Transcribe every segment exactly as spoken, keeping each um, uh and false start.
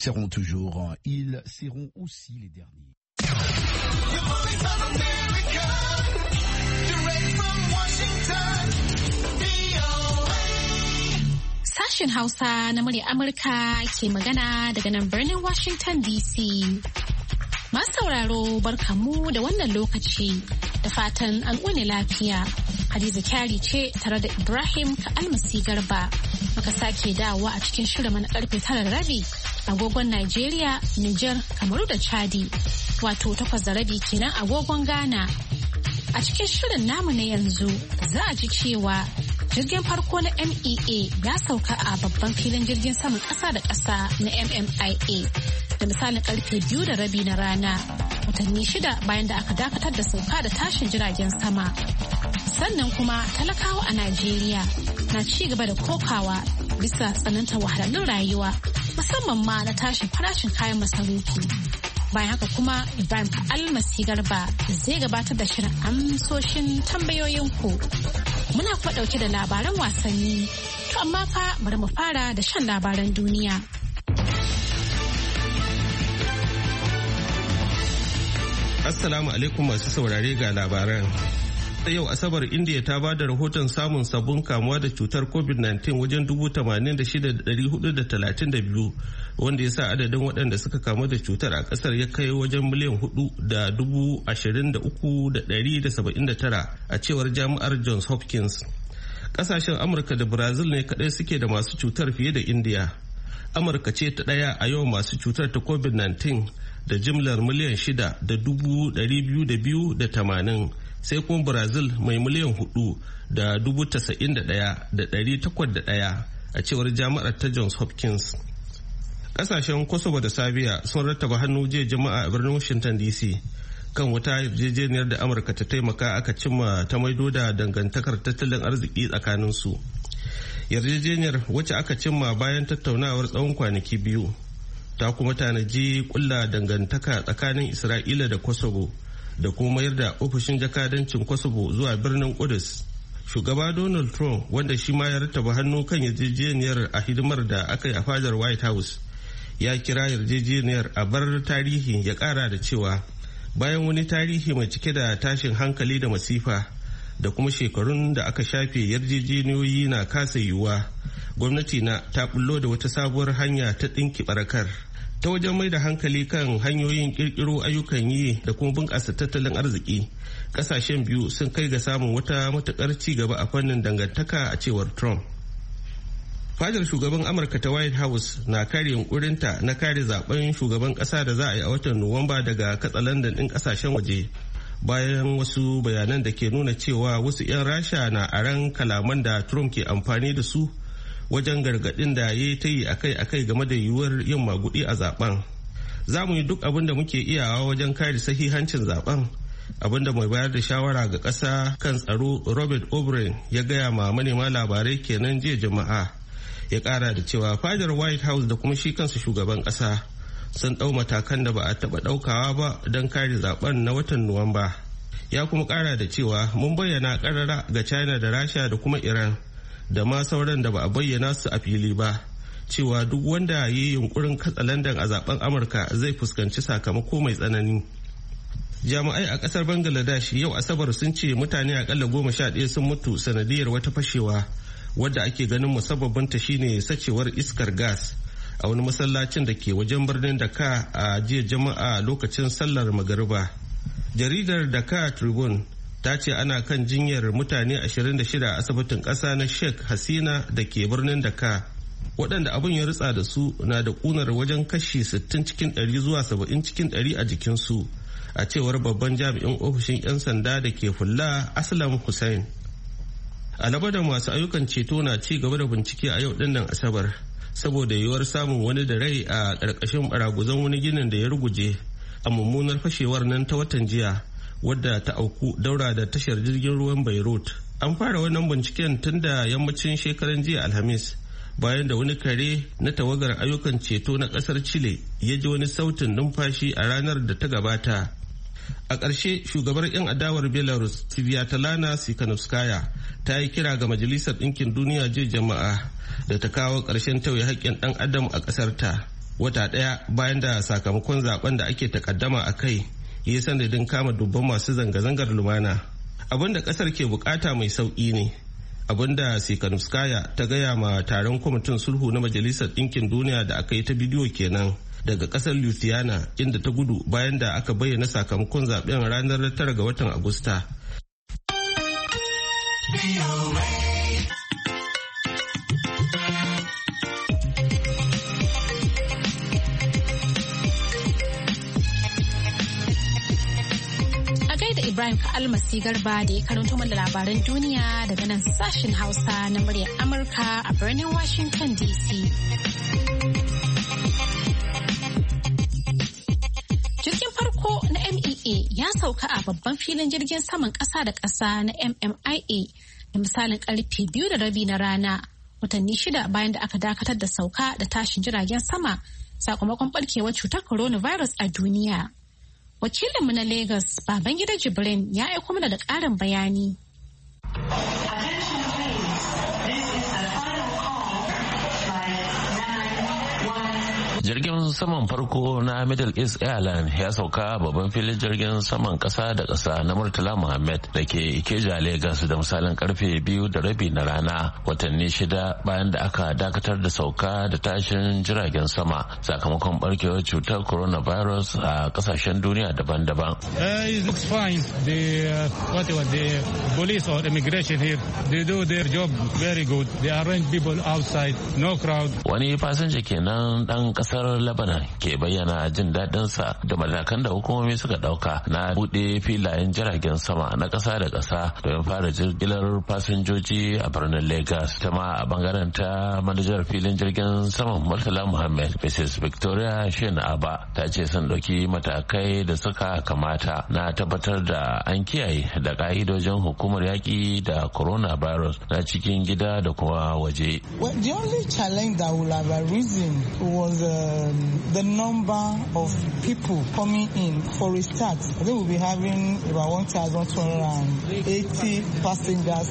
seront toujours, ils seront aussi les derniers. Sashen Hausa na murya Amurka ke magana daga nan birnin Washington D C. Masu sauraro barkamu da wannan lokaci da fatan an wuni lafiya. Hadiza Kyari ce tare da Ibrahim Ka'almasi Garba. Muka sake dawowa a cikin shirin na karfe tara da rabi agogon Najeriya, Nijar, Kamaru da Chadi. Wato takwas da rabi kenan agogon Ghana. A cikin shirin namu na yanzu za a ji cewa jirgin farko na M E A ya sauka a babban filin jirgin saman ƙasa da ƙasa na M M I A da misalin karfe biyu da rabi na rana, watanni shida bayan da aka dakatar da sauka da tashin jiragen sama. Sannan kuma talakawa a Najeriya na ci gaba da kokawa bisa tsanantar wahalhalun rayuwa, musamman ma na tashin farashin kayan masarufi. Bayan haka kuma Ibrahim Almasi Garba zai gabatar da shirin amsoshin tambayoyinku. Muna kuma ɗauke da labaran wasanni, to amma fa bari mu fara da shan labaran duniya. Assalamu alaikum masu saurare ga labaran. Yau Asabar India ta ba da rahoton samun sabbin kamuwa da cutar covid nineteen wajen dubu tamanin da shida da dari hudu da talatin da biyu, wanda ya sa adadin waɗanda suka kamu da cutar a ƙasar ya kai wajen miliyan hudu da dubu ashirin da uku da dari da saba'in da tara a cewar jami'ar Johns Hopkins. Ƙasashen Amurka da Brazil ne kaɗai suke da masu cutar fiye da India. Amurka ce ta ɗaya a yawan masu cutar ta covid nineteen da jimlar miliyan shida da dubu dari biyu da biyu da tamanin. Sai kuma Brazil mai miliyan hudu da dubu tasa'in da daya da dari takwas da daya a cewar jami'ar ta Johns Hopkins. Kasashen Kosovo da Serbia sun rattaba hannu jiya jama'a a birnin Washington D C kan wata yarjejeniyar da Amurka ta taimaka aka cimma ta maido da dangantakar tattalin arziki tsakanin su. Yarjejeniyar wacce aka cimma bayan tattaunawar tsawon kwanaki biyu ta kuma tanaji kulla dangantaka tsakanin Isra'ila da Kosovo da kuma mayar da ofishin jakadancin Kosovo zuwa birnin Kudus. Shugaba Donald Trump, wanda shi ma ya rattaba hannu kan yarjejeniyar a hidimar da aka yi a fadar White House, ya kira yarjejeniyar a bar tarihi, ya kara da cewa bayan wani tarihi mai cike da tashin hankali da masifa da kuma shekarun da aka shafe yarjejeniyoyi na kasa yiwuwa, gwamnati na ta bullo da wata sabuwar hanya ta ɗinki barakar ta wajen mai da hankali kan hanyoyin kirkiro ayyukan yi da kuma bunƙasa tattalin arziki. Ƙasashen biyu sun kai ga samun wata matuƙar ci gaba a fannin dangantaka a cewar Trump. Fadar shugaban Amurka ta White House na kare yunkurinta na kare zaben shugaban ƙasa da za a yi a watan Nuwamba daga katsalandan ɗin ƙasashen waje, bayan wasu bayanan da ke nuna cewa wasu 'yan Rasha na aran kalaman da Trump ke amfani da su wajen gargadin da ya yi ta yi akai-akai game da yiwuwar yin magudi a zaben. Za mu yi duk abin da muke iyawa wajen kare sahihancin zaben, abin da mai bayar da shawara ga ƙasa kan tsaro Robert O'Brien ya gaya ma manema labarai kenan jiya jama'a. Ya ƙara da cewa fadar White House da kuma shi kansa shugaban ƙasa sun ɗau matakan da ba a taɓa ɗaukawa ba don kare zaben na watan Nuwamba. Ya kuma ƙara da cewa mun bayyana ƙarara ga China da Rasha da kuma Iran da ma sauran da ba a bayyana su a fili ba cewa duk wanda ya yi yunkurin katsalandan a zaben Amurka zai fuskanci sakamako mai tsanani. Jami'ai a kasar Bangladesh yau Asabar sun ce mutane akalla goma sha ɗaya sun mutu sanadiyar wata fashewa wadda ake ganin musabbabinta shine sacewar iskar gas a wani masallacin da ke wajen birnin Dhaka a jiya jama'a lokacin sallar magariba. Jaridar Dhaka Tribune ta ce ana kan jinyar mutane ashirin da shida a asibitin ƙasa na Sheikh Hasina da ke birnin Dhaka. Waɗanda abin ya ritsa da su na da ƙunar wajen kashi sittin cikin ɗari zuwa saba'in cikin ɗari a jikinsu, a cewar babban jami'in ofishin 'yan sanda da ke Fulla Aslam Hussain. A da masu ayyukan ceto na ci gaba da bincike a yau ɗinnan Asabar saboda yiwuwar samun wani da rai a ƙarƙashin baraguzan wani ginin da ya ruguje a mummunar fashewar nan ta watan jiya, wadda ta auku daura da tashar jirgin ruwan Beirut. An fara wannan binciken tun da yammacin shekaran jiya Alhamis, bayan da wani kare na tawagar ayyukan ceto na kasar Chile ya ji wani sautin numfashi a ranar da ta gabata. A ƙarshe, shugabar 'yan adawar Belarus Sviatlana Tsikhanouskaya ta yi kira ga Majalisar Ɗinkin Duniya jiya jama'a da ta kawo ƙarshen tauye haƙƙin ɗan adam a ƙasarta, wata ɗaya bayan da sakamakon zaben da ake takaddama a kai ya sanadin kama dubban masu zanga-zangar lumana. Abin da kasar ke bukata mai sauƙi ne, abin da Sikhanouskaya ta gaya ma taron kwamitin sulhu na Majalisar Ɗinkin Duniya da aka yi ta bidiyo kenan daga kasar Louisiana, inda ta gudu bayan da aka bayyana sakamakon zaben ranar tara ga watan Agusta. Ibrahim Almasi Garba da ya karanto mana labaran duniya daga nan sashen Hausa na muryar Amurka a birnin Washington D C. Jirgin farko na M E A ya sauka a babban filin jirgin saman ƙasa da ƙasa na M M I A da misalin karfe biyu da rabi na rana, watanni shida bayan da aka dakatar da sauka da tashin jiragen sama sakamakon barkewar cutar coronavirus a duniya. Wakilinmu na Lagos, Babangida Jibrin, ya aiko mana da ƙarin bayani. Jirgin saman farko na Middle East Airlines ya sauka babban filin jirgin saman kasa da kasa na Murtala Muhammad da ke Ikeja, Lagos da misalin karfe biyu da rabi na rana, watanni shida bayan da aka dakatar da sauka da tashin jiragen sama sakamakon barkewar cutar coronavirus a kasashen duniya daban-daban. Uh, it looks fine. The uh, whatever the police or immigration here, they do their job very good. They arrange people outside, no crowd. Wani fasinja kenan dan kasar Lebanon ke bayyana jin daɗinsa da matakan da hukumomi suka ɗauka na buɗe filayen jiragen sama na ƙasa da ƙasa don fara jirgilar fasinjoji a birnin Lagos. Ta ma a bangaren ta manajar filin jirgin saman Murtala Muhammad, Missus Victoria Shin Aba, ta ce sun ɗauki matakai da suka kamata na tabbatar da an kiyaye da ƙa'idojin hukumar yaƙi da coronavirus na cikin gida da kuma waje. Well, the only challenge that will have arisen was uh, Um, the number of people coming in. For a start, I think we'll be having about one thousand two hundred eighty passengers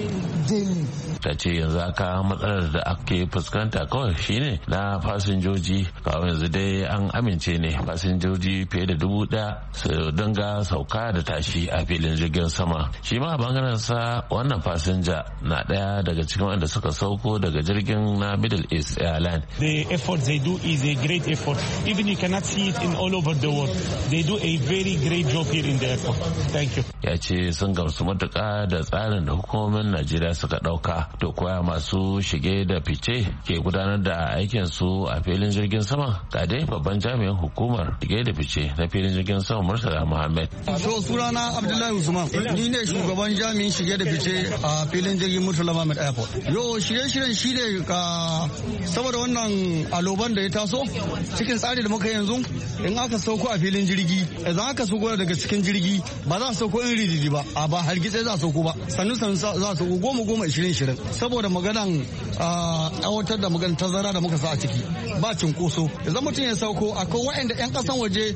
daily. Ta ce yanzu aka matsalar da ake fuskanta kawai shine na fasinjoji, kawai yanzu dai an amince ne fasinjoji fiye da dubu ɗaya su dinga sauka da tashi a filin jirgin sama. Shi ma a bangaren sa wannan fasinja na ɗaya daga cikin wanda suka sauko daga jirgin na Middle East Airlines. The effort they do is a great effort. Even you cannot see it in all over the world. They do a very great job here in the airport. Thank you. Ya ce sun gamsu matuƙa da tsarin da hukumomin Najeriya suka ɗauka. To koya masu shige da fice ke gudanar da aikin su a filin jirgin sama? Ga dai babban jami'in hukumar shige da fice na filin jirgin sama Murtala Muhammad. So sunana Abdullahi Usman. Ni ne shugaban jami'in shige da fice a filin jirgin Murtala Muhammad Airport. Yo shirye-shiryen shi ne ka saboda wannan aloban da ya taso cikin tsari da muka yanzu, in aka sauko a filin jirgi, idan aka sauko daga cikin jirgi ba za a sauko in rididi ba, a ba hargitse za a sauko ba, sannu sannu za a sauko goma goma ishirin ishirin saboda maganan aiwatar da maganan tazara da muka sa a ciki ba cinkoso. Idan mutum ya sauko akwai waɗanda 'yan ƙasan waje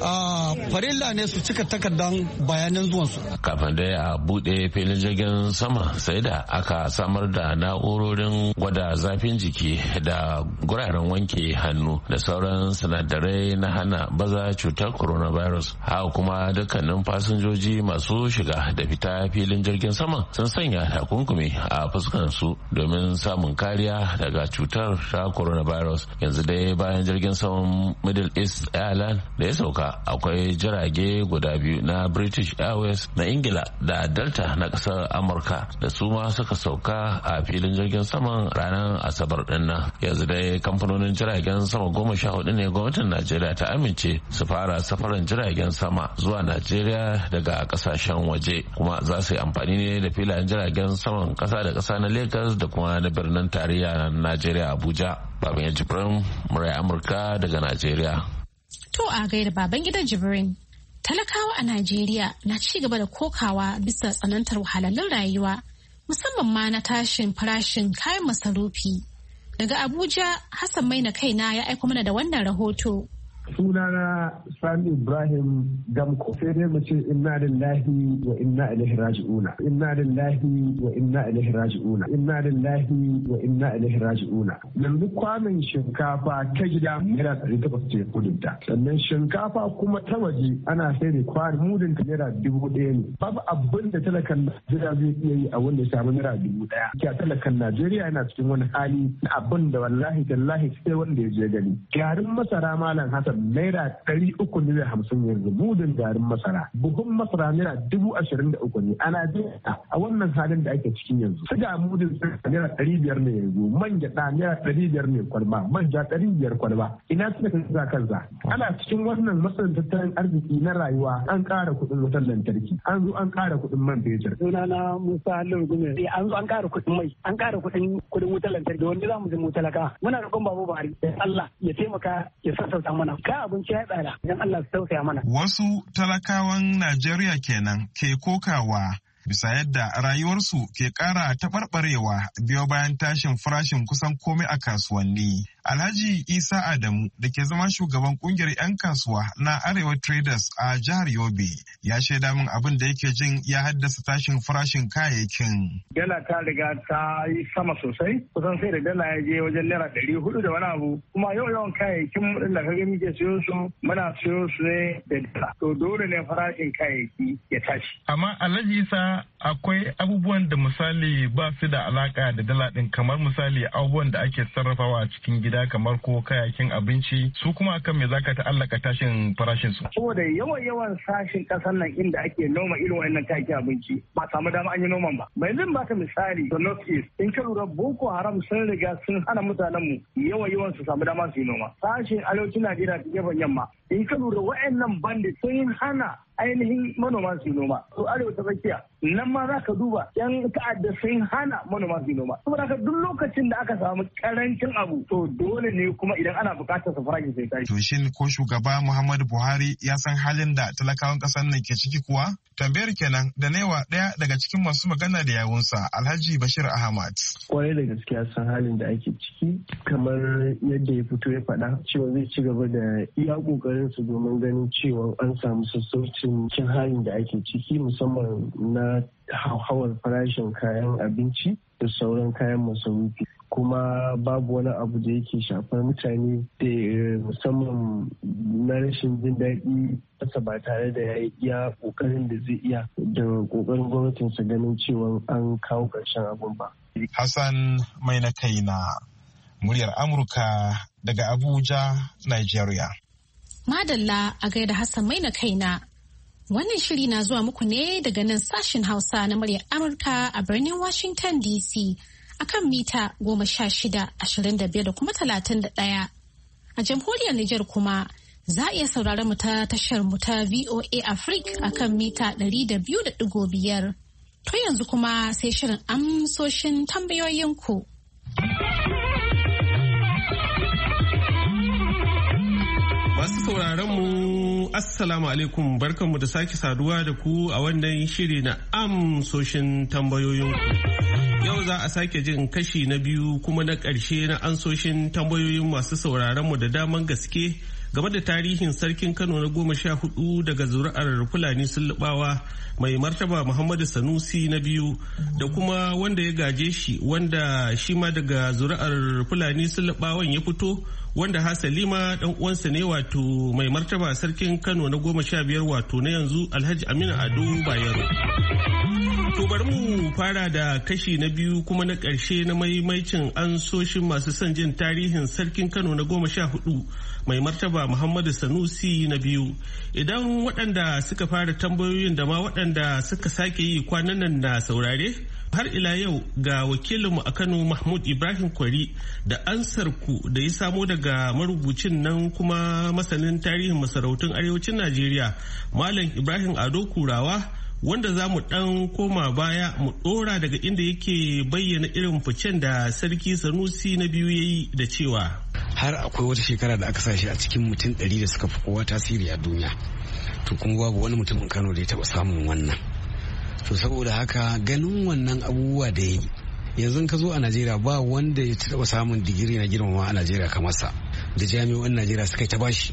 farilla ne su cika takardan bayanan zuwansu. Kafin dai a buɗe filin jirgin sama sai da aka samar da na'urorin gwada zafin jiki da guraren wanke hannu da sauran sinadarai na hana baza cutar coronavirus. Haka kuma dukkanin fasinjoji masu shiga da fita filin jirgin sama sun sanya takunkumi a fuskansu domin samun kariya daga cutar ta coronavirus. Yanzu dai bayan jirgin saman Middle East Airlines da ya sauka, akwai jirage guda biyu na British Airways na Ingila da Delta na kasar Amurka da su ma suka sauka a filin jirgin saman ranar Asabar din nan. Yanzu dai kamfanonin jiragen sama goma sha hudu ne gwamnatin Najeriya ta amince su fara safaran jiragen sama zuwa Najeriya daga kasashen waje, kuma za su yi amfani ne da filayen jiragen saman kasa da kasa na Lagos da kuma na birnin tarayya Najeriya Abuja. Babin Jibrin, murai Amurka daga Najeriya. To a gaida baban gidan Jibrin, talakawa a Najeriya na ci gaba da kokawa bisa tsanantar wahalhalun rayuwa, musamman ma na tashin farashin kayan masarufi. Daga Abuja, Hassan Maina kaina ya aiko mana da wannan rahoto. Sunana Sani Ibrahim Gamko. Sai dai mu ce inna lillahi wa inna ilaihi raji'una. Inna lillahi wa inna ilaihi raji'una. Inna lillahi wa inna ilaihi raji'una. Yanzu kwamin shinkafa ta gida naira ɗari takwas ce kudinta. Sannan shinkafa kuma ta waje ana sai da kwari mudin ta naira dubu ɗaya ne. Babu abin da talakan Najeriya zai iya yi a wanda ya samu naira dubu ɗaya. Kya talakan Najeriya yana cikin wani hali na abin da wallahi tallahi sai wanda ya je gani. Garin masara malam Hassan naira ɗari uku ne da hamsin yanzu mudin garin masara. Buhun masara naira dubu ashirin da uku ne. A Najeriya a wannan halin da ake cikin yanzu. Siga mudin naira ɗari biyar ne yanzu. Man gyaɗa naira ɗari biyar ne kwalba. Manja ɗari biyar kwalba. Ina suka kansa kansa. Ana cikin wannan matsalar tattalin arziki na rayuwa an ƙara kuɗin wutar lantarki. An zo an ƙara kuɗin man fetur. Sunana Musa Halliru Gume. An zo an ƙara kuɗin mai. An ƙara kuɗin kuɗin wutar lantarki wanda za mu je mu talaka. Muna roƙon Babu Buhari Allah ya taimaka ya sassauta mana. Ka abinci ya tsada idan Allah ya tausaya mana. Wasu talakawan Najeriya kenan ke kokawa bisa yadda rayuwarsu ke ƙara taɓarɓarewa biyo bayan tashin farashin kusan komai a kasuwanni. Alhaji Isa Adamu da ke zama shugaban kungiyar 'yan kasuwa na Arewa Traders a jihar Yobe ya shaida min abin da yake jin ya haddasa tashin farashin kayayyakin. Dala ta riga ta yi sama sosai, kusan sai da dala ya je wajen naira ɗari hudu da wani abu. Kuma yau yawan kayayyakin da kaga muke siyo su muna siyo su ne da dala. To dole ne farashin kayayyaki ya tashi. Amma Alhaji Isa akwai abubuwan da misali ba su da alaka da dala ɗin, kamar misali abubuwan da ake sarrafawa a cikin gida kamar ko kayayyakin abinci, su kuma akan me zaka ta'allaka tashin farashin su? Saboda yawan yawan sashin kasar nan inda ake noma irin wannan kayayyakin abinci ba samu dama an yi noman ba. Bai zan baka misali da North East, in ka lura Boko Haram sun riga sun hana mutanen mu yawan yawan su samu dama su yi noma. Sashin arewacin Najeriya ta gefen yamma, in ka lura wa'annan bandit sun hana ainihin manoma su noma. To arewa ta tsakiya nan ma za ka duba yan ta'adda sun hana manoma su noma. Saboda haka duk lokacin da aka samu karancin abu to dole ne kuma idan ana bukatar su farashin sai tashi. To shin ko shugaba Muhammadu Buhari ya san halin da talakawan kasar nan ke ciki kuwa? Tambayar kenan da naiwa ɗaya daga cikin masu magana da yawunsa Alhaji Bashir Ahmad. Kwarai da gaskiya san halin da ake ciki, kamar yadda ya fito ya faɗa cewa zai ci gaba da iya ƙoƙarin su domin ganin cewa an samu sassaucin cin halin da ake ciki, musamman na hauhawar farashin kayan abinci da sauran kayan masarufi. Kuma babu wani abu da yake shafar mutane da musamman na rashin jin daɗi kasa ba tare da ya iya ƙoƙarin da zai iya da ƙoƙarin gwamnatinsa ganin cewa an kawo ƙarshen abun ba. Hassan mai na kaina, muryar Amurka daga Abuja, Nigeria. Madalla a gaida Hassan mai na kaina. Wannan shiri na zuwa muku ne daga nan sashen Hausa na muryar Amurka a birnin Washington D C akan mita goma sha shida, ashirin da biyar da kuma talatin da ɗaya. A jamhuriyar Nijar kuma za a iya sauraron mu ta tashar mu ta V O A Africa akan mita ɗari da biyu da ɗigo biyar. To yanzu kuma sai shirin amsoshin tambayoyinku. Masu sauraron mu Assalamu alaikum, barkanmu da sake saduwa da ku a wannan shiri na amsoshin tambayoyinku. Yau za a sake jin kashi na biyu kuma na ƙarshe na ansoshin tambayoyin masu sauraron mu da daman gaske game da tarihin sarkin Kano na goma sha hudu daga zuri'ar Fulani Sullubawa mai martaba Muhammadu Sanusi na biyu da kuma wanda ya gaje shi wanda shi ma daga zuri'ar Fulani Sullubawan ya fito, wanda hasalima dan uwansa ne wato mai martaba sarkin Kano na goma sha biyar wato na yanzu Alhaji Aminu Ado Bayero. To bari mu fara da kashi na biyu kuma na ƙarshe na maimaicin ansoshin masu son jin tarihin sarkin Kano na goma sha hudu mai martaba Muhammadu Sanusi na biyu. Idan waɗanda suka fara tambayoyin da ma waɗanda suka sake yi kwanan nan na saurare, har ila yau ga wakilinmu a Kano Mahmud Ibrahim Kwari da ansar ku da ya samo daga marubucin nan kuma masanin tarihin masarautun arewacin Najeriya Malam Ibrahim Ado Kurawa, wanda za mu ɗan koma baya mu ɗora daga inda yake bayyana irin ficen da sarki Sanusi na biyu ya yi da cewa har akwai wata shekara da aka sa shi a cikin mutum ɗari da suka fi kowa tasiri a duniya, to kuma babu wani mutumin Kano da ya taɓa samun wannan. To saboda haka ganin wannan abubuwa da ya yi, yanzu ka zo a Najeriya ba wanda ya taɓa samun digiri na girmama a Najeriya kamar sa, da jami'o'in Najeriya suka ta bashi.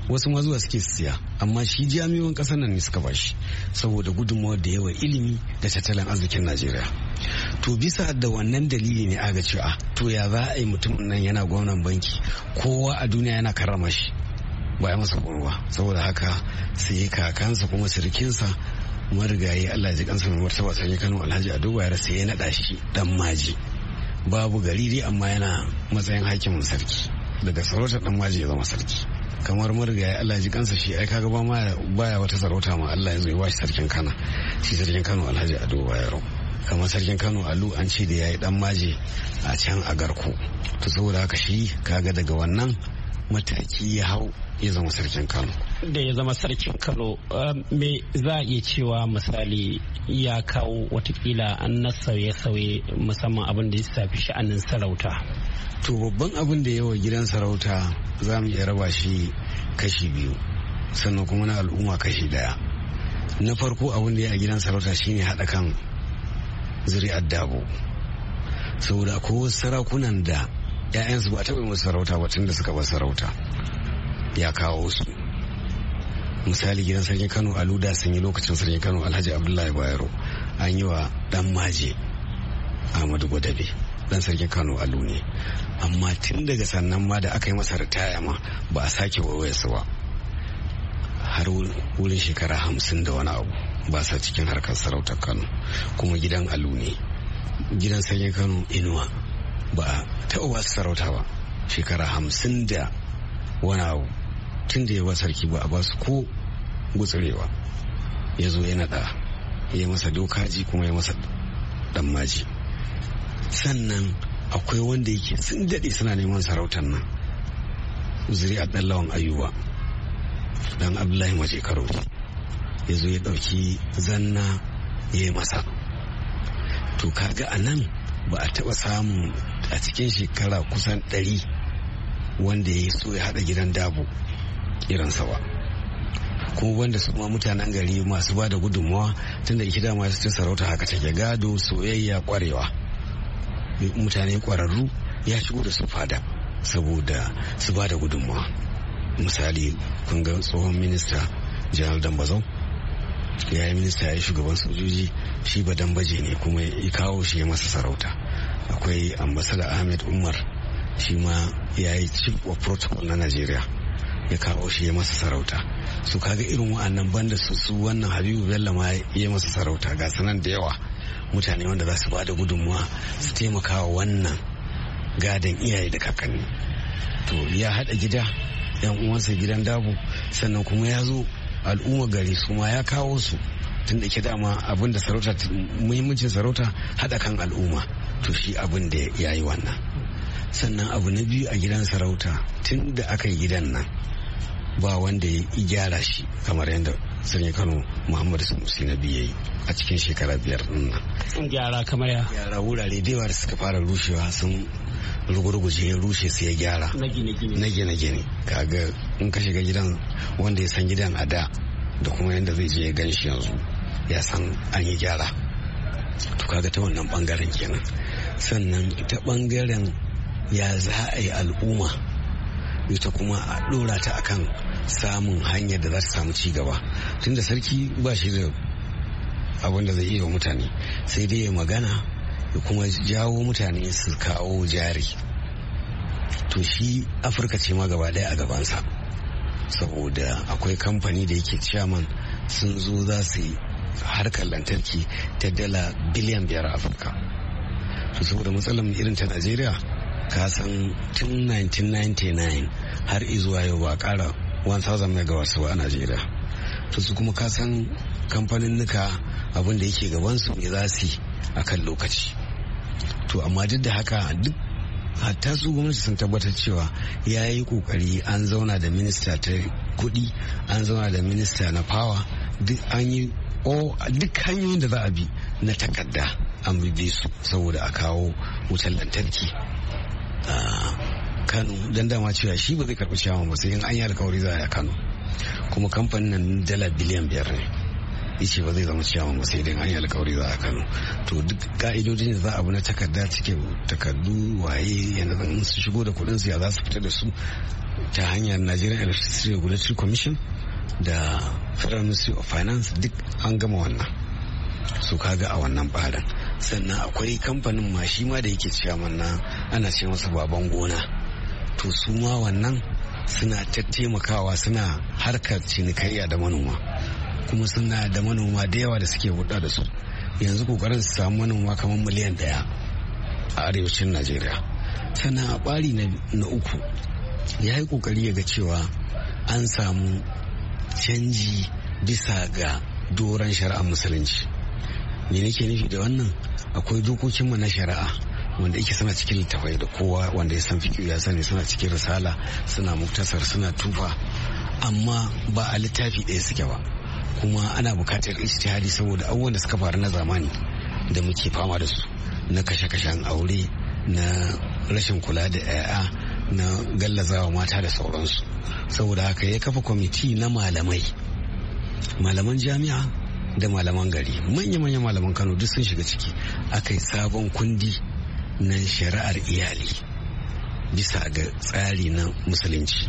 wasu ma zuwa suke siya, amma shi jami'o'in ƙasar nan ne suka bashi saboda gudunmawar da yawa ilimi da tattalin arzikin Najeriya. To bisa da wannan dalili ne aga cewa to ya za a yi mutumin nan yana gwamnan banki, kowa a duniya yana karrama shi ba ya masa ruwa, saboda haka sai kakansa kuma sirikinsa marigayi Allah ji kansa mai martaba sai Kano Alhaji Ado Bayero sai ya naɗa shi dan maji, babu gari dai amma yana matsayin hakimin sarki, daga sarautar dan maji ya zama sarki. Kamar marigayi Allah ji kansa shi ai kaga ba ma baya wata sarauta ma Allah ya zo ya bashi sarkin Kano, shi sarkin Kano Alhaji Ado Bayero. Kamar sarkin Kano Alu an ce da yayi dan maji a can a Garko, to saboda haka shi kaga daga wannan mataki ya hau ya zama sarkin Kano. Da ya zama sarkin Kano, me za a iya cewa misali ya kawo watakila an na sauye-sauye musamman abin da ya shafi sha'anin sarauta? To babban abin da yawa gidan sarauta za mu iya raba shi kashi biyu, sannan kuma na al'umma kashi daya. Na farko abin da ya a gidan sarauta shine haɗa kan zuri'ar Dabo, saboda ko sarakunan da 'ya'yansu ba a taɓa musu sarauta ba tun da suka bar sarauta ya kawo su. Misali gidan sarkin Kano Aluda sun yi lokacin sarkin Kano Alhaji Abdullahi Bayero, an yi wa dan maje Ahmadu Gwadabe dan sarkin Kano Alu ne, amma tun daga sannan ma da aka yi masa ritaya ma ba a sake wawayarsa ba har wurin shekara hamsin da wani abu ba sa cikin harkar sarautar Kano, kuma gidan Alu ne. Gidan sarkin Kano Inuwa ba a taɓa ba su sarauta ba shekara hamsin da wani abu, tun da ya ba sarki ba a ba su ko gutsurewa. Ya zo ya naɗa, ya masa dokaji kuma ya masa dan maji. Sannan akwai wanda yake sun daɗe suna neman sarautar nan, zuri a ɗan lawan Ayuba dan Abdullahi Maje Karo, ya zo ya ɗauki zanna ya yi masa. To kaga a nan ba a taɓa samun a cikin shekara kusan ɗari wanda ya so ya haɗa gidan Dabo irinsa ba, kuma wanda su ma mutanen gari masu ba da gudunmawa tun da ikida masu cin sarauta haka take, gado, soyayya, kwarewa, mutane kwararru ya shigo da su fada saboda su ba da gudunmawa. Misali kun ga tsohon minista Janar Dambazau ya yi minista, ya yi shugaban sojoji, shi ba dambaje ne kuma ya kawo shi ya masa sarauta. Akwai ambasada Ahmed Umar, shi ma ya yi chief of protocol na Najeriya, ya kawo shi ya masa sarauta. Su kaga irin wa'annan banda su su wannan Habibu Bello ma ya masa sarauta, ga sanan da yawa mutane wanda za su ba da gudunmuwa su taimaka wa wannan gadon iyaye da kakanni. To ya haɗa gida yan uwansa gidan Dabo, sannan kuma ya zo al'umma gari su ma ya kawo su, tun da ke dama abin da sarauta, muhimmancin sarauta haɗa kan al'umma, to shi abin da ya yi wannan. Sannan abu na biyu a gidan sarauta, tun da aka yi gidan nan ba wanda ya gyara shi kamar yadda sarki Kano Muhammadu Sanusi na biyu yayi a cikin shekara biyar din nan. Gyara kamar ya? Gyara wurare da yawa da suka fara rushewa sun rugurguje, ya rushe sai ya gyara na gine-gine. Na gine-gine kaga in ka shiga gidan, wanda ya san gidan a da da kuma yadda zai je ya gan shi yanzu ya san an yi gyara. To kaga ta wannan bangaren kenan. Sannan ta bangaren ya za a yi al'umma ita kuma a dora ta akan samun hanyar da za ta samu ci gaba, tunda sarki ba shi da abin da zai iya wa mutane sai dai ya magana da kuma jawo mutane su kawo jari. To shi Afirka ce ma gaba daya a gabansa, saboda akwai kamfani da yake chairman sun zo za su yi harkar lantarki ta dala biliyan biyar a Afirka. To saboda matsalar irin ta Najeriya, ka san tun nineteen ninety-nine har izuwa yau ba kara one thousand megawatts ba a Najeriya. To su kuma ka san kamfanin nuka abin da yake gabansu ne za su yi a kan lokaci. To amma duk da haka, duk hatta su gwamnati sun tabbatar cewa ya yi kokari, an zauna da minista ta kudi, an zauna da minista na power, duk an yi duk hanyoyin da za a bi na takarda an bi su saboda a kawo wutar lantarki a Kano. Don dama cewa shi ba zai karɓi ciyawan ba sai in an yi alkawari za a Kano, kuma kamfanin nan dala biliyan biyar ne ice ba zai zama ciyaman ba sai dai an yi alkawari za a Kano. To duk ka'idodin da za a bi na takarda cike takardu waye yana zan su shigo da kuɗin su ya za su fita da su ta hanyar Nigerian Electricity Regulatory Commission da Federal Ministry of Finance duk an gama wannan. Su kaga a wannan ɓarin. Sannan akwai kamfanin ma shi ma da yake ciyaman na ana ce masa baban gona. To su ma wannan suna taimakawa suna harkar cinikayya da manoma kuma suna da manoma da yawa da suke hulɗa da su. Yanzu kokarin su samu manoma kamar miliyan daya a arewacin Najeriya. Sannan a ɓari na uku ya yi kokari ya ga cewa an samu canji bisa ga doron shari'ar musulunci. Me nake nufi da wannan? Akwai dokokinmu na shari'a wanda yake suna cikin littafai da kowa wanda ya san fiƙi ya sani, suna cikin risala, suna muktasar, suna tufa, amma ba a littafi ɗaya suke ba. Kuma ana buƙatar ijtihadi saboda abubuwan da suka faru na zamani da muke fama da su na kashe-kashen aure, na rashin kula da 'ya'ya, na gallazawa mata da sauransu. Saboda haka ya kafa kwamiti na malamai, malaman jami'a da malaman gari, manya-manya malaman Kano duk sun shiga ciki. Aka yi sabon kundi na shari'ar iyali bisa ga tsari na musulunci.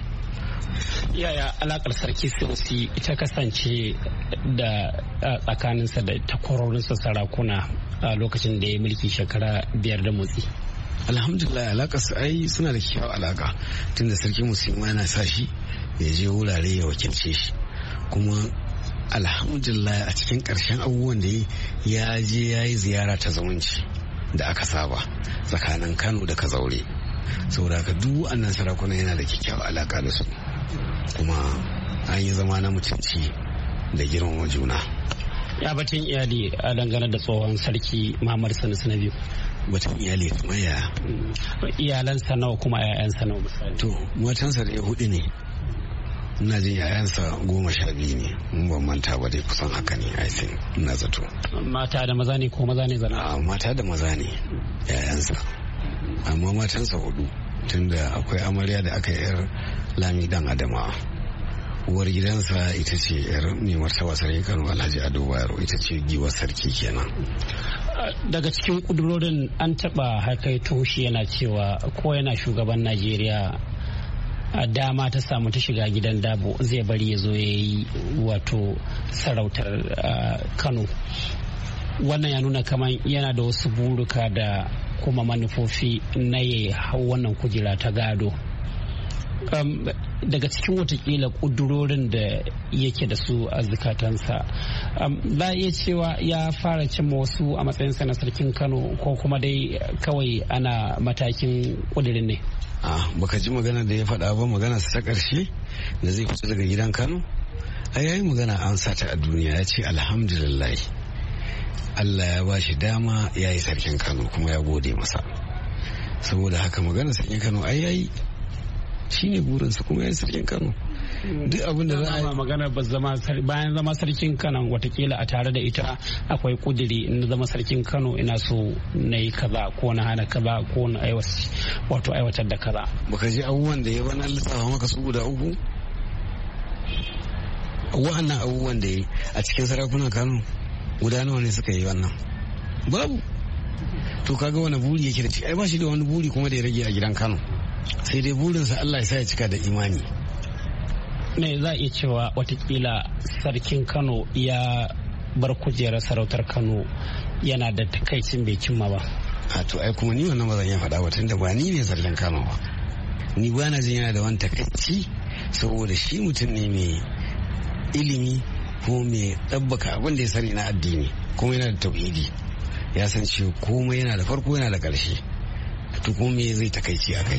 Yaya alakar sarki Sanusi ita kasance da tsakaninsa da takwarorinsa sarakuna a lokacin da ya mulki shekara biyar da motsi? Alhamdulillah alakar su ai suna da kyau alaka, tunda sarki musulma yana sa shi ya je wurare ya wakilce shi, kuma alhamdulillah a cikin ƙarshen abubuwan da ya je ya yi ziyara ta zumunci da aka saba tsakanin Kano da Kazaure. Saboda haka duk wannan sarakuna yana da kyakkyawar alaka da su, kuma an yi zama na mutunci da girmama juna. Ya batun iyali a dangane da tsohon sarki Muhammadu Sanusi na biyu? Batun iyali kuma ya iyalansa nawa kuma 'ya'yansa nawa misali? To matansa da hudu ne, ina jin yayansa goma sha biyu ne, mun ban manta ba dai kusan haka ne I think, ina zato. Mata da maza ne ko maza ne zana? A mata da maza ne yayansa, amma matansa hudu, tunda akwai amarya da aka yar Lami dan Adama. Uwar gidansa ita ce yar mai martaba sarki Kano Alhaji Ado Bayero, ita ce giwar sarki kenan. Daga cikin kudurorin an taba hakaito shi yana cewa ko yana shugaban Najeriya a dama ta samu ta shiga gidan dabo zai bari ya zo ya yi wato sarautar Kano. Wannan ya nuna kamar yana da wasu buruka da kuma manufofi na ya hau wannan kujera ta gado. Um, daga cikin watakila kudurorin da yake da su a zukatansa, um, za a iya cewa ya fara cimma wasu a matsayinsa na sarkin Kano ko kuma dai kawai ana matakin kudirin ne? Ah, baka ji magana da ya faɗa ba, magana ta ƙarshe da zai fita daga gidan Kano? A yayi magana an sata a duniya, ya ce alhamdulillah Allah ya ba shi dama ya yi sarkin Kano kuma ya gode masa. Saboda haka magana sarkin Kano ai yayi shi ne burinsa kuma ya yi sarkin Kano. Duk abin da za a yi magana ba zama bayan zama sarkin Kano watakila a tare da ita akwai kudiri in zama sarkin Kano ina so na yi kaza ko na hana kaza ko na wato aiwatar da kaza. Baka ji abubuwan da ya bana lissafa maka su guda uku? Wa'annan abubuwan da ya a cikin sarakunan Kano guda nawa ne suka yi wannan? Babu. To kaga wani buri yake da shi? Ai ba shi da wani buri kuma da ya rage a gidan Kano. Sai dai burinsa Allah ya sa ya cika da imani. Me za a iya cewa watakila sarkin Kano ya bar kujerar sarautar Kano yana da takaicin bai cimma ba? A to ai kuma ni wannan ba zan iya faɗa ba, tunda ba ni ne sarkin Kano ba. Ni ba na jin yana da wani takaici saboda shi mutum ne mai ilimi ko mai ɗabbaka abin da ya sani na addini kuma yana da tauhidi. Ya san cewa komai yana da farko yana da ƙarshe. To kuma me zai takaici a kai?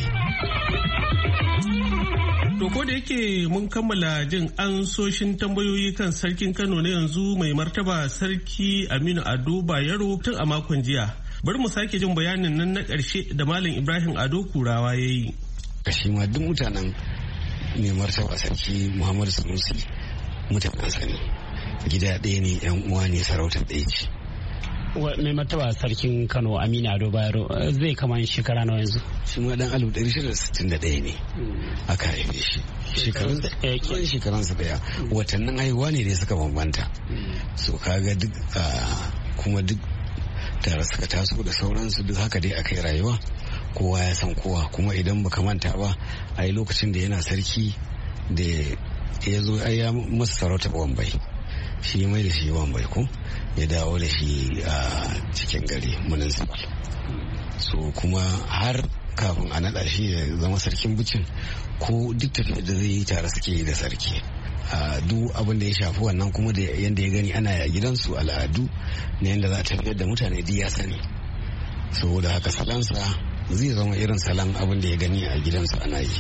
To ko da yake mun kammala jin ansoshin tambayoyi kan sarkin Kano na yanzu mai martaba sarki Aminu Ado Bayero tun a makon jiya. Bari mu sake jin bayanin nan na ƙarshe da Malam Ibrahim Ado Kurawa ya yi. Kashi ma duk mutanen mai martaba sarki Muhammadu Sanusi mutanen sani. Gida ɗaya ne, yan uwa ne, sarautar ɗaya ce. mai martaba sarkin Kano Aminu Ado Bayero zai kama shekara nawa yanzu? Shi ma dan alif ɗari shida da sittin da ɗaya ne aka haife shi. Shekaransa daya. Watannin haihuwa ne da suka bambanta. So kaga duk kuma duk tare suka taso da sauransu duk haka dai aka yi rayuwa. Kowa ya san kowa kuma idan baka manta ba a yi lokacin da yana sarki da ya zo ya masa sarauta Wambai. Shi mai da shi Wambai ko ya dawo da shi a cikin gari municipal. So kuma har kafin a naɗa shi ya zama sarkin Bucin ko duk tafiyar da zai yi tare suke yi da sarki. Duk abin da ya shafi wannan kuma da yadda ya gani ana a gidansu al'adu na yadda za a tafiyar da mutane duk ya sani. Saboda haka salansa zai zama irin salon abin da ya gani a gidansu ana yi.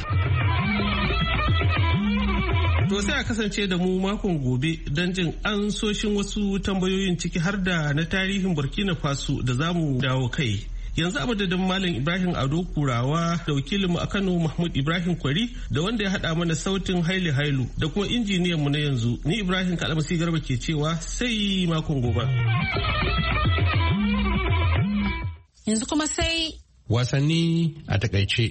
To sai a kasance da mu makon gobe don jin ansoshin wasu tambayoyin ciki har da na tarihin Burkina Faso da za mu dawo kai. Yanzu a madadin Malam Ibrahim Ado Kurawa da wakilinmu a Kano Mahmud Ibrahim Kwari da wanda ya haɗa mana sautin Haile Hailu da kuma injiniyanmu na yanzu ni Ibrahim Kalamasi Garba ke cewa sai makon gobe. Yanzu kuma sai wasanni a takaice.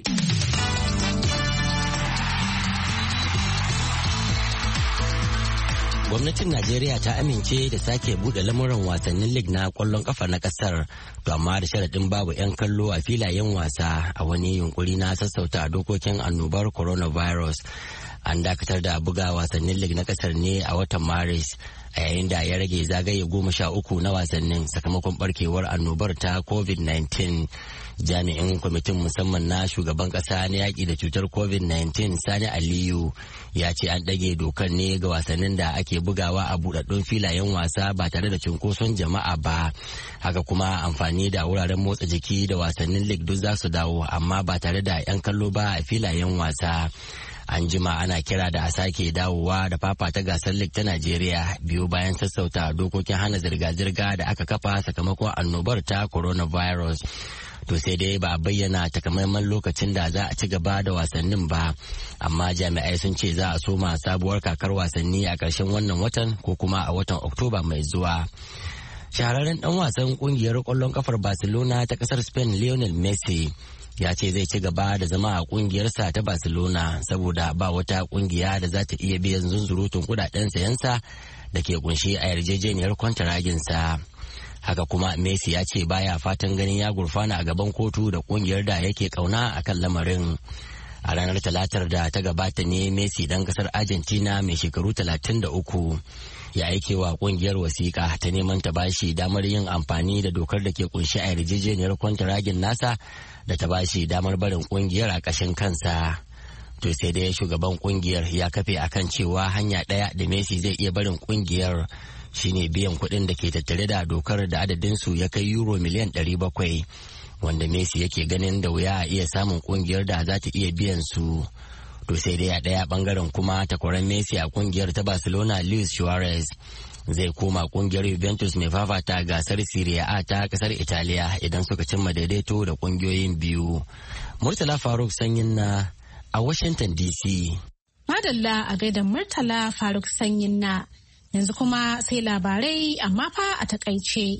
Gwamnatin Najeriya ta amince da sake bude lamuran wasannin lig na kwallon kafa na kasar, to amma da sharaɗin babu 'yan kallo a filayen wasa a wani yunkuri na sassauta dokokin annobar coronavirus. An dakatar da buga wasannin lig na kasar ne a watan Maris, a yayin da ya rage zagaye goma sha uku na wasannin sakamakon barkewar annobar ta covid nineteen. Jami'in kwamitin musamman na shugaban kasa na yaƙi da cutar covid nineteen Sani Aliyu ya ce an ɗage dokar ne ga wasannin da ake bugawa a buɗaɗɗun filayen wasa ba tare da cunkoson jama'a ba. Haka kuma amfani da wuraren motsa jiki da wasannin lig duk za su dawo, amma ba tare da 'yan kallo ba a filayen wasa. An jima ana kira da a sake dawowa da fafata gasar lig ta Najeriya biyu bayan sassauta dokokin hana zirga-zirga da aka kafa sakamakon annobar ta coronavirus. To sai dai ba a bayyana takamaiman lokacin da za a ci gaba da wasannin ba, amma jami'ai sun ce za a soma sabuwar kakar wasanni a ƙarshen wannan watan ko kuma a watan Oktoba mai zuwa. Shahararren ɗan wasan ƙungiyar ƙwallon kafar Barcelona ta ƙasar Spain Lionel Messi ya ce zai ci gaba da zama a kungiyarsa ta Barcelona saboda ba wata kungiya da za ta iya biyan zunzurutun kudaden sayansa da ke kunshi a yarjejeniyar kwantaraginsa. Haka kuma Messi ya ce baya fatan ganin ya gurfana a gaban kotu da kungiyar da yake kauna a kan lamarin. A ranar talatar da ta gabata ne Messi dan kasar Argentina mai shekaru talatin da uku ya aike wa kungiyar wasiƙa ta neman ta bashi damar yin amfani da dokar da ke kunshi a yarjejeniyar kwantaragin nasa da ta bashi damar barin kungiyar a ƙashin kansa. To sai dai shugaban kungiyar ya kafe akan cewa hanya ɗaya da Messi zai iya barin kungiyar shine biyan kuɗin da ke tattare da dokar da adadinsu ya kai euro miliyan ɗari bakwai, wanda Messi yake ganin da wuya a iya samun kungiyar da za ta iya biyan su. To sai dai a ɗaya bangaren kuma takwaran Messi a kungiyar ta Barcelona Luis Suarez zai koma kungiyar Juventus mai fafata gasar Serie A ta kasar Italiya idan suka cimma daidaito da kungiyoyin biyu. Murtala Faruk Sanyin na a Washington D C. Madalla a gaida Murtala Faruk Sanyin na. Yanzu kuma sai labarai amma fa a takaice.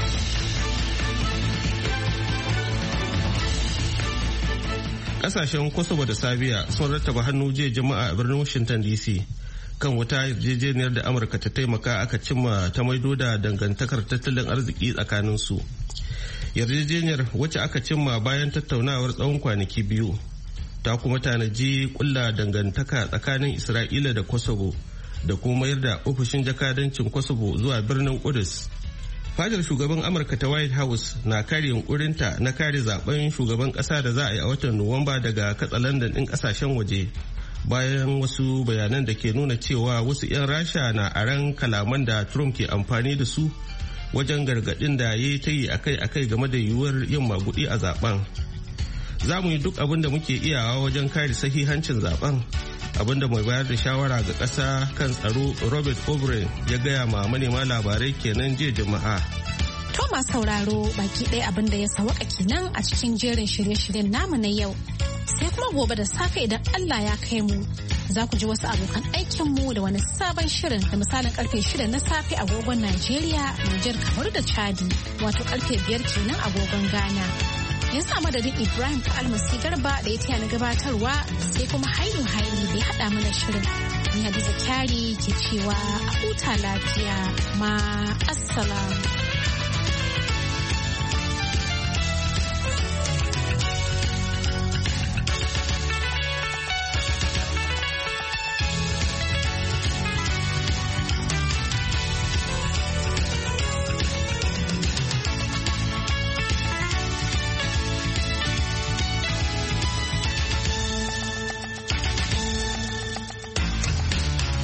Kasashen Kosovo da Sabiya sun rattaba hannu jiya Juma'a a birnin Washington D C kan wata yarjejeniyar da Amurka ta taimaka aka cimma ta maido da dangantakar tattalin arziki tsakanin su. Yarjejeniyar wacce aka cimma bayan tattaunawar tsawon kwanaki biyu ta kuma tanaji kulla dangantaka tsakanin Isra'ila da Kosovo da kuma mayar da ofishin jakadancin Kosovo zuwa birnin Kudus. Fadar shugaban Amurka ta White House na kare yunkurinta na kare zaben shugaban kasa da za a yi a watan Nuwamba daga katsalandan ɗin kasashen waje, bayan wasu bayanan da ke nuna cewa wasu 'yan Rasha na aran kalaman da Trump ke amfani da su wajen gargaɗin da ya yi ta yi akai-akai game da yiwuwar yin magudi a zaben. Za mu yi duk abin da muke iyawa wajen kare sahihancin zaben, abinda mai bayar da shawara ga ƙasa kan tsaro Robert O'Brien ya gaya ma manema labarai kenan jiya Juma'a. Thomas sauraro baki ɗaya abin da ya sawaka kenan a cikin jerin shirye-shiryen namu na yau. Sai kuma gobe da safe idan Allah ya kai mu za ku ji wasu abokan aikinmu da wani sabon shirin da misalin karfe shida na safe agogon Najeriya, Nijar, kamar da Chadi, wato karfe biyar kenan agogon Ghana. Yanzu a madadin Ibrahim Almasi Garba da ya taya na gabatarwa sai kuma Hailu Haili da ya haɗa mana shirin. Ni Hadiza Kyari ke cewa a huta lafiya ma assalamu.